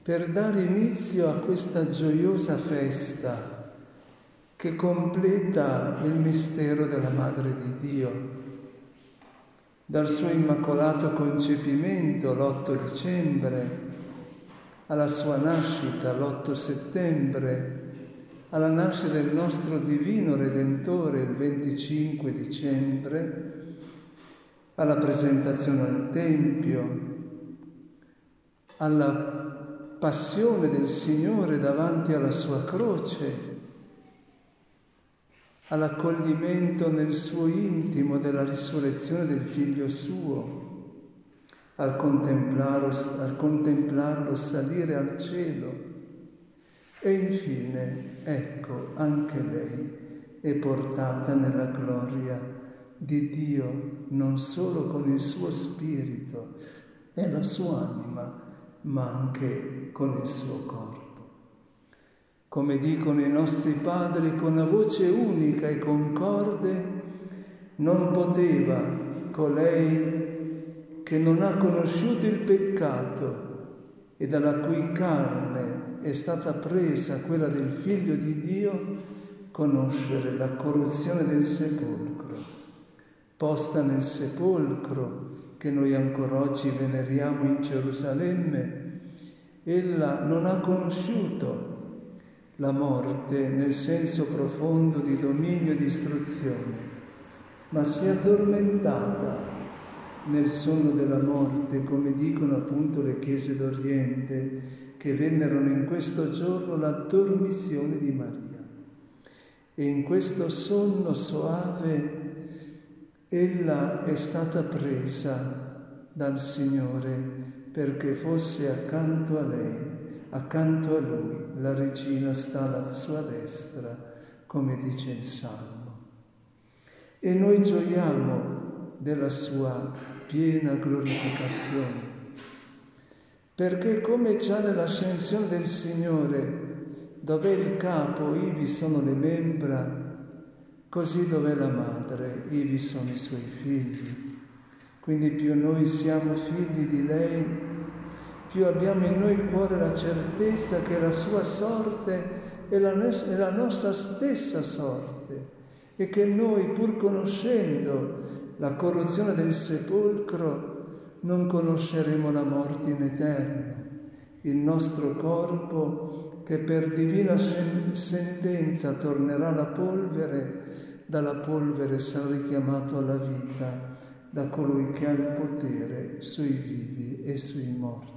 per dare inizio a questa gioiosa festa che completa il mistero della Madre di Dio. Dal suo immacolato concepimento l'8 dicembre, alla sua nascita l'8 settembre, alla nascita del nostro Divino Redentore il 25 dicembre, alla presentazione al Tempio, alla passione del Signore davanti alla sua croce, all'accoglimento nel suo intimo della risurrezione del Figlio suo, al contemplarlo salire al cielo. E infine, ecco, anche lei è portata nella gloria di Dio, non solo con il suo spirito e la sua anima, ma anche con il suo corpo. Come dicono i nostri padri con una voce unica e concorde, non poteva colei che non ha conosciuto il peccato e dalla cui carne è stata presa quella del Figlio di Dio, conoscere la corruzione del sepolcro. Posta nel sepolcro che noi ancora oggi veneriamo in Gerusalemme, ella non ha conosciuto la morte nel senso profondo di dominio e di istruzione, ma si è addormentata nel sonno della morte, come dicono appunto le chiese d'Oriente, che vennero in questo giorno la dormizione di Maria. E in questo sonno soave ella è stata presa dal Signore perché fosse accanto a lei, accanto a Lui. La regina sta alla sua destra, come dice il Salmo. E noi gioiamo della sua piena glorificazione, perché come già nell'ascensione del Signore, dov'è il capo, ivi sono le membra, così dov'è la madre, ivi sono i suoi figli. Quindi più noi siamo figli di lei, più abbiamo in noi in cuore la certezza che la sua sorte è la nostra stessa sorte e che noi, pur conoscendo la corruzione del sepolcro, non conosceremo la morte in eterno. Il nostro corpo, che per divina sentenza tornerà alla polvere, dalla polvere sarà richiamato alla vita da colui che ha il potere sui vivi e sui morti.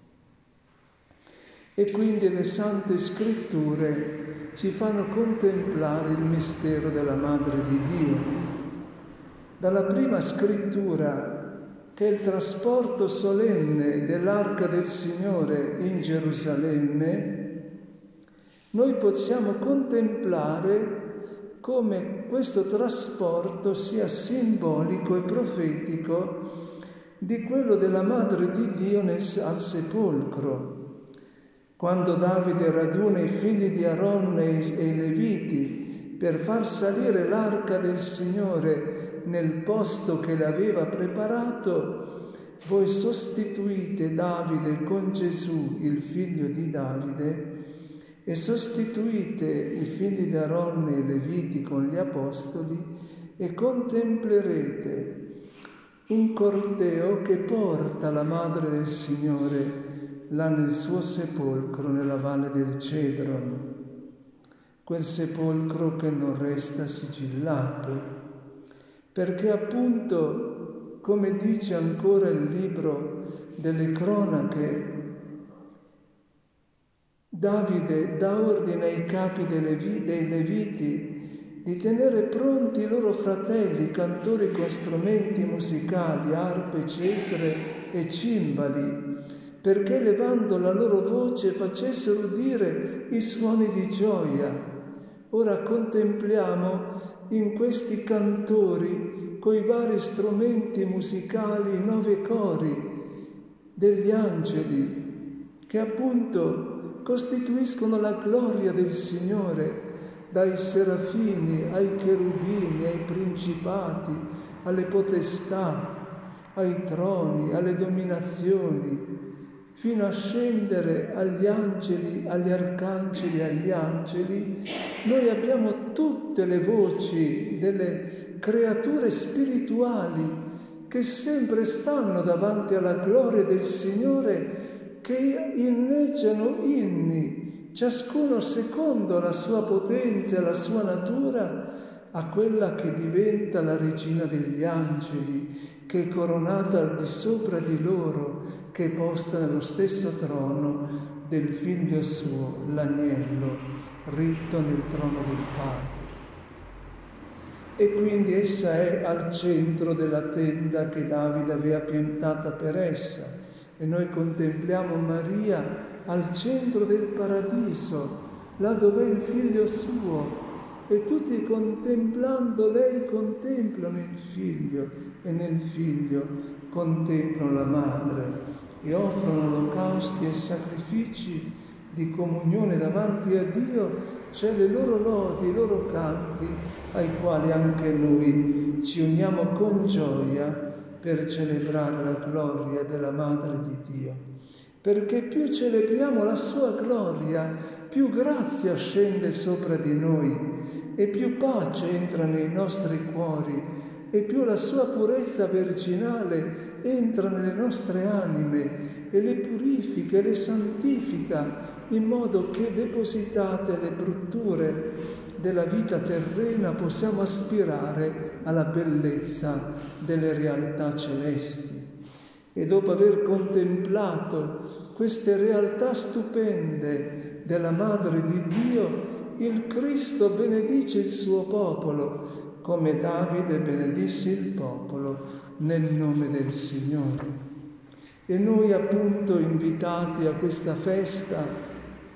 E quindi le Sante Scritture ci fanno contemplare il mistero della Madre di Dio. Dalla prima scrittura, che è il trasporto solenne dell'Arca del Signore in Gerusalemme, noi possiamo contemplare come questo trasporto sia simbolico e profetico di quello della Madre di Dio al sepolcro. Quando Davide raduna i figli di Aaron e i Leviti per far salire l'Arca del Signore nel posto che le aveva preparato, voi sostituite Davide con Gesù, il figlio di Davide, e sostituite i figli di Aaron e i Leviti con gli Apostoli e contemplerete un corteo che porta la Madre del Signore là nel suo sepolcro nella valle del Cedron, quel sepolcro che non resta sigillato, perché appunto, come dice ancora il libro delle cronache, Davide dà ordine ai capi dei Leviti di tenere pronti i loro fratelli, cantori con strumenti musicali, arpe, cetre e cimbali, perché levando la loro voce facessero udire i suoni di gioia. Ora contempliamo in questi cantori, coi vari strumenti musicali, i 9 cori degli angeli, che appunto costituiscono la gloria del Signore, dai serafini ai cherubini, ai principati, alle potestà, ai troni, alle dominazioni, fino a scendere agli angeli, agli arcangeli, agli angeli, noi abbiamo tutte le voci delle creature spirituali che sempre stanno davanti alla gloria del Signore, che inneggiano inni, ciascuno secondo la sua potenza e la sua natura, a quella che diventa la regina degli angeli, che è coronata al di sopra di loro, che è posta nello stesso trono del Figlio suo, l'agnello, ritto nel trono del Padre. E quindi essa è al centro della tenda che Davide aveva piantata per essa. E noi contempliamo Maria al centro del paradiso, là dove è il Figlio suo. E tutti contemplando lei contemplano il Figlio e nel Figlio contemplano la Madre e offrono olocausti e sacrifici di comunione davanti a Dio. C'è le loro lodi, i loro canti, ai quali anche noi ci uniamo con gioia per celebrare la gloria della Madre di Dio. Perché più celebriamo la sua gloria, più grazia scende sopra di noi e più pace entra nei nostri cuori e più la sua purezza virginale entra nelle nostre anime e le purifica e le santifica, in modo che depositate le brutture della vita terrena possiamo aspirare alla bellezza delle realtà celesti. E dopo aver contemplato queste realtà stupende della Madre di Dio, il Cristo benedice il suo popolo, come Davide benedisse il popolo nel nome del Signore. E noi appunto invitati a questa festa,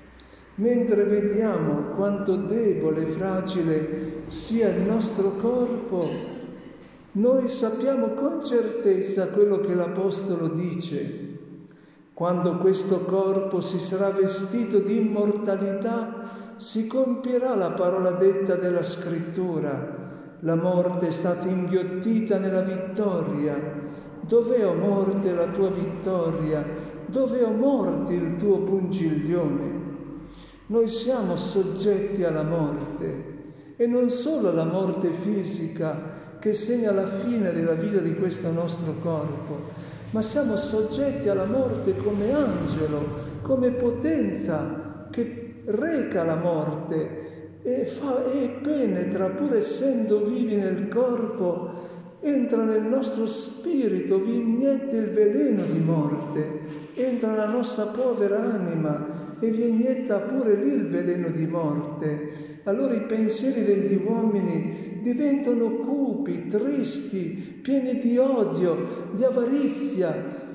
mentre vediamo quanto debole e fragile sia il nostro corpo, noi sappiamo con certezza quello che l'Apostolo dice. Quando questo corpo si sarà vestito di immortalità, si compierà la parola detta della Scrittura. La morte è stata inghiottita nella vittoria. Dov'è, o morte, la tua vittoria? Dov'è, o morte, il tuo pungiglione? Noi siamo soggetti alla morte, e non solo alla morte fisica che segna la fine della vita di questo nostro corpo, ma siamo soggetti alla morte come angelo, come potenza che reca la morte e penetra, pur essendo vivi nel corpo, entra nel nostro spirito, vi inietta il veleno di morte, entra nella nostra povera anima e vi inietta pure lì il veleno di morte. Allora i pensieri degli uomini diventano cupi, tristi, pieni di odio, di avarizia,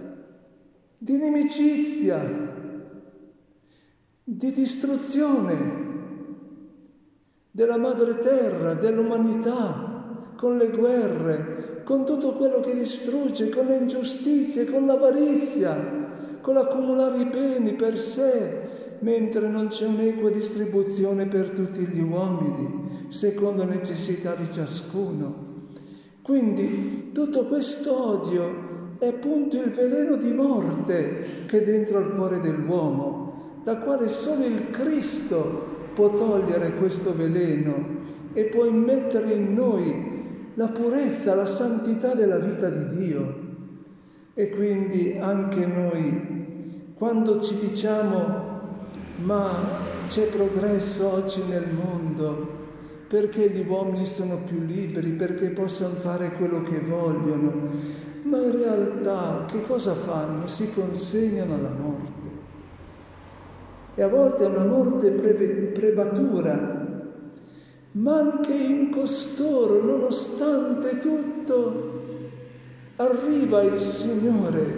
di inimicizia, di distruzione della madre terra, dell'umanità, con le guerre, con tutto quello che distrugge, con le ingiustizie, con l'avarizia, con l'accumulare i beni per sé, mentre non c'è un'equa distribuzione per tutti gli uomini, secondo necessità di ciascuno. Quindi tutto questo odio è appunto il veleno di morte che è dentro al cuore dell'uomo, da quale solo il Cristo può togliere questo veleno e può immettere in noi la purezza, la santità della vita di Dio. E quindi anche noi, quando ci diciamo ma c'è progresso oggi nel mondo, perché gli uomini sono più liberi, perché possono fare quello che vogliono, ma in realtà che cosa fanno? Si consegnano alla morte. E a volte è una morte prematura, ma anche in costoro, nonostante tutto, arriva il Signore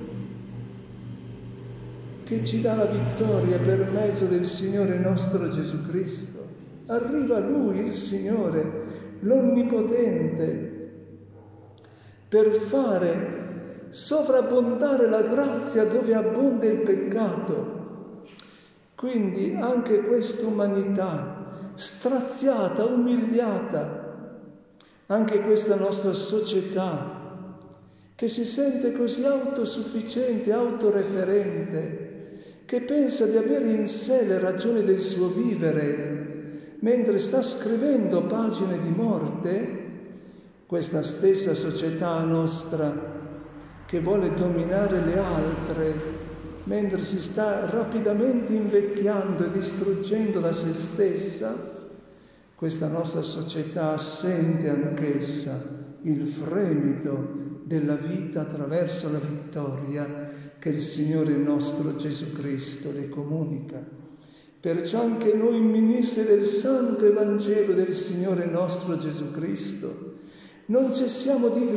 che ci dà la vittoria per mezzo del Signore nostro Gesù Cristo. Arriva Lui, il Signore, l'Onnipotente, per fare sovrabbondare la grazia dove abbonda il peccato. Quindi anche questa umanità straziata, umiliata, anche questa nostra società che si sente così autosufficiente, autoreferente, che pensa di avere in sé le ragioni del suo vivere, mentre sta scrivendo pagine di morte, questa stessa società nostra che vuole dominare le altre, mentre si sta rapidamente invecchiando e distruggendo da se stessa, questa nostra società sente anch'essa il fremito della vita attraverso la vittoria che il Signore nostro Gesù Cristo le comunica. Perciò anche noi, ministri del Santo Evangelo del Signore nostro Gesù Cristo, non cessiamo di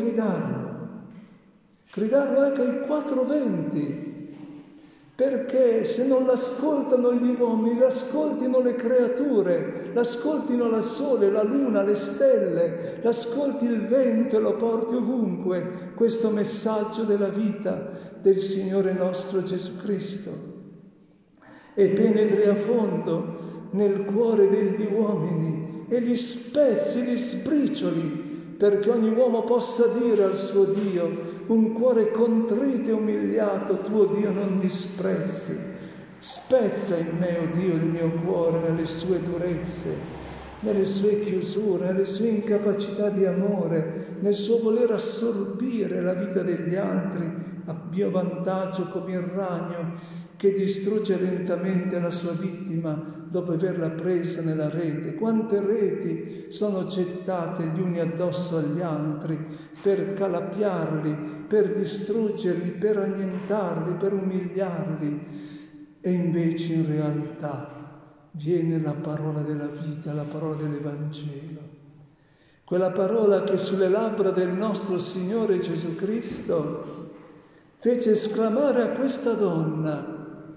gridarlo anche ai quattro venti, perché se non l'ascoltano gli uomini, l'ascoltino le creature, l'ascoltino la sole, la luna, le stelle, l'ascolti il vento e lo porti ovunque, questo messaggio della vita del Signore nostro Gesù Cristo, e penetri a fondo nel cuore degli uomini e li spezzi, li sbricioli, perché ogni uomo possa dire al suo Dio: un cuore contrito e umiliato tuo Dio non disprezzi. Spezza in me, o Dio, il mio cuore nelle sue durezze, nelle sue chiusure, nelle sue incapacità di amore, nel suo voler assorbire la vita degli altri a mio vantaggio, come il ragno che distrugge lentamente la sua vittima dopo averla presa nella rete. Quante reti sono gettate gli uni addosso agli altri per calapiarli, per distruggerli, per annientarli, per umiliarli. E invece in realtà viene la parola della vita, la parola dell'Evangelo. Quella parola che sulle labbra del nostro Signore Gesù Cristo fece esclamare a questa donna,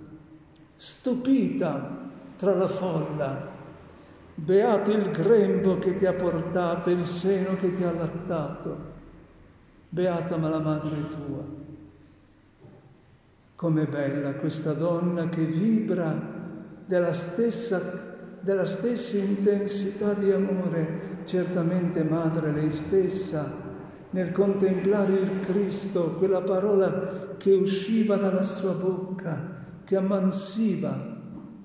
stupita tra la folla: beato il grembo che ti ha portato, il seno che ti ha allattato, beata ma la madre tua. Com'è bella questa donna che vibra della stessa intensità di amore, certamente madre lei stessa, nel contemplare il Cristo, quella parola che usciva dalla sua bocca, che ammansiva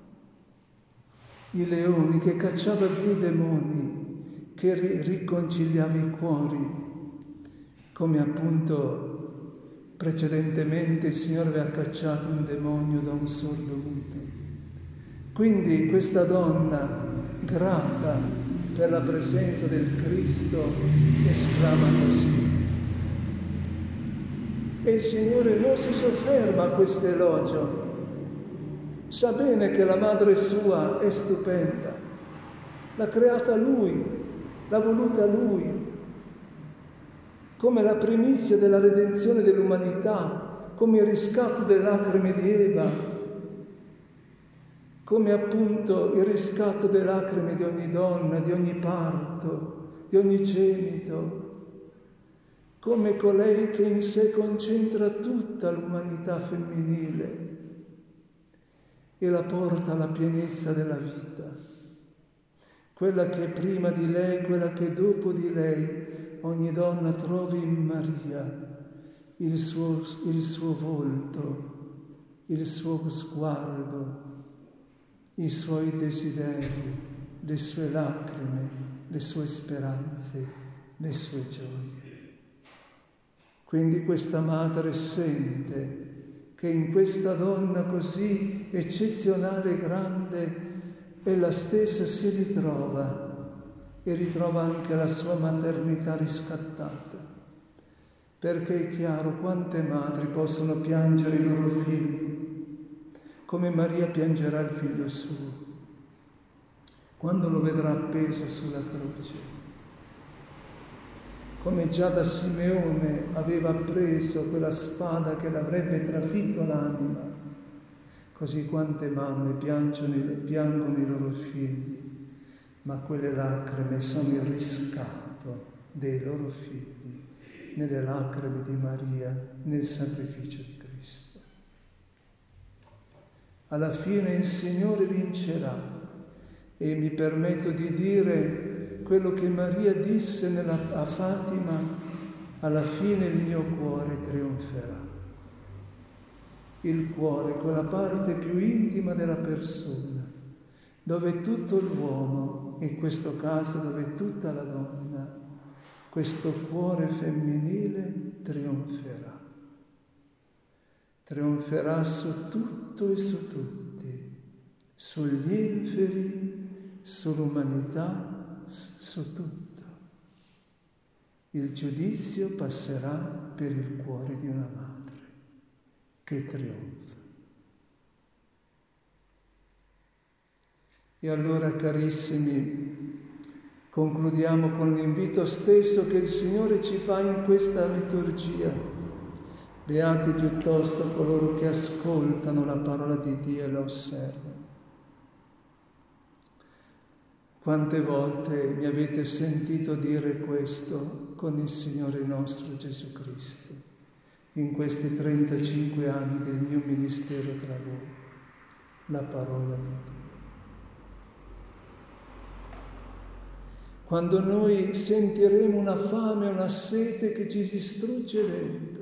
i leoni, che cacciava via i demoni, che riconciliava i cuori, come appunto precedentemente il Signore aveva cacciato un demonio da un sordo muto. Quindi questa donna, grata per la presenza del Cristo, esclama così. E il Signore non si sofferma a questo elogio. Sa bene che la madre sua è stupenda, l'ha creata Lui, l'ha voluta Lui, come la primizia della redenzione dell'umanità, come il riscatto delle lacrime di Eva, come appunto il riscatto delle lacrime di ogni donna, di ogni parto, di ogni gemito, come colei che in sé concentra tutta l'umanità femminile e la porta alla pienezza della vita, quella che è prima di lei, quella che è dopo di lei. Ogni donna trovi in Maria il suo volto, il suo sguardo, i suoi desideri, le sue lacrime, le sue speranze, le sue gioie. Quindi questa madre sente che in questa donna così eccezionale e grande ella stessa si ritrova, e ritrova anche la sua maternità riscattata, perché è chiaro quante madri possono piangere i loro figli, come Maria piangerà il figlio suo, quando lo vedrà appeso sulla croce, come già da Simeone aveva appreso quella spada che l'avrebbe trafitto l'anima, così quante mamme piangono i loro figli, ma quelle lacrime sono il riscatto dei loro figli nelle lacrime di Maria, nel sacrificio di Cristo. Alla fine il Signore vincerà, e mi permetto di dire quello che Maria disse a Fatima alla fine il mio cuore trionferà. Il cuore, quella parte più intima della persona, dove tutto l'uomo, in questo caso dove tutta la donna, questo cuore femminile trionferà. Trionferà su tutto e su tutti, sugli inferi, sull'umanità, su tutto. Il giudizio passerà per il cuore di una madre che trionfa. E allora, carissimi, concludiamo con l'invito stesso che il Signore ci fa in questa liturgia. Beati piuttosto coloro che ascoltano la parola di Dio e la osservano. Quante volte mi avete sentito dire questo con il Signore nostro Gesù Cristo, in questi 35 anni del mio ministero tra voi, la parola di Dio. Quando noi sentiremo una fame, una sete che ci distrugge dentro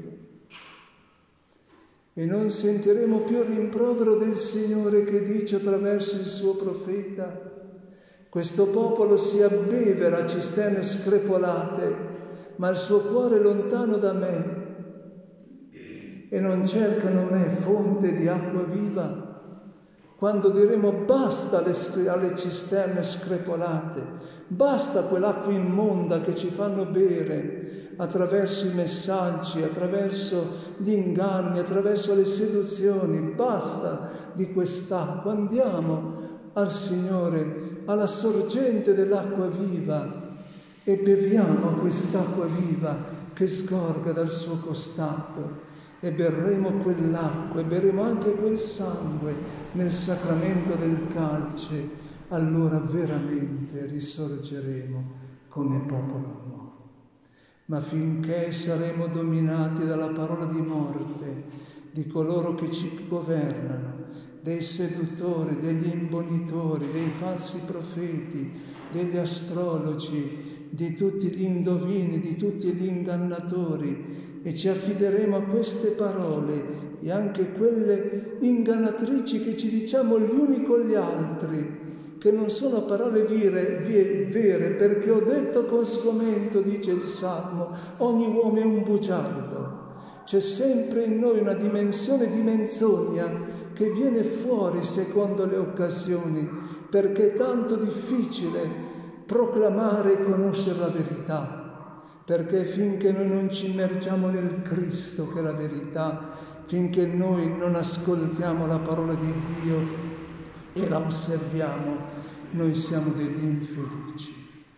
e non sentiremo più il rimprovero del Signore che dice attraverso il suo profeta: questo popolo si abbevera a cisterne screpolate, ma il suo cuore è lontano da me e non cercano me, fonte di acqua viva. Quando diremo basta alle cisterne screpolate, basta quell'acqua immonda che ci fanno bere attraverso i messaggi, attraverso gli inganni, attraverso le seduzioni, basta di quest'acqua, andiamo al Signore, alla sorgente dell'acqua viva e beviamo quest'acqua viva che sgorga dal suo costato e berremo quell'acqua e berremo anche quel sangue nel sacramento del calice, allora veramente risorgeremo come popolo nuovo. Ma finché saremo dominati dalla parola di morte di coloro che ci governano, dei seduttori, degli imbonitori, dei falsi profeti, degli astrologi, di tutti gli indovini, di tutti gli ingannatori, e ci affideremo a queste parole e anche quelle ingannatrici che ci diciamo gli uni con gli altri, che non sono parole vere, perché ho detto con sgomento, dice il Salmo, ogni uomo è un bugiardo. C'è sempre in noi una dimensione di menzogna che viene fuori secondo le occasioni, perché è tanto difficile proclamare e conoscere la verità. Perché finché noi non ci immergiamo nel Cristo, che è la verità, finché noi non ascoltiamo la parola di Dio e la osserviamo, noi siamo degli infelici.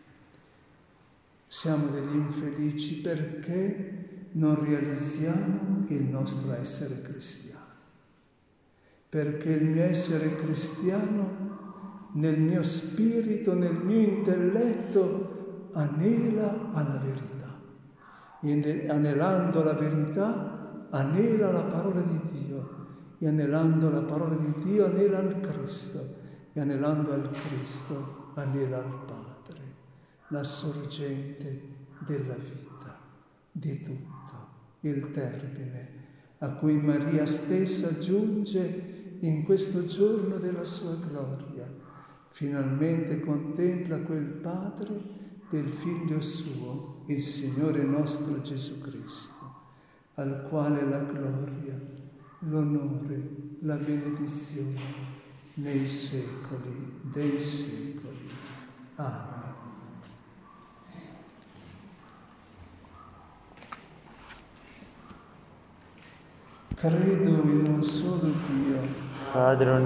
Siamo degli infelici perché non realizziamo il nostro essere cristiano. Perché il mio essere cristiano, nel mio spirito, nel mio intelletto, anela alla verità. E anelando la verità, anela la parola di Dio. E anelando la parola di Dio, anela al Cristo. E anelando al Cristo, anela al Padre, la sorgente della vita, di tutto, il termine a cui Maria stessa giunge in questo giorno della sua gloria. Finalmente contempla quel Padre del Figlio suo, il Signore nostro Gesù Cristo, al quale la gloria, l'onore, la benedizione nei secoli dei secoli. Amen. Credo in un solo Dio, Padre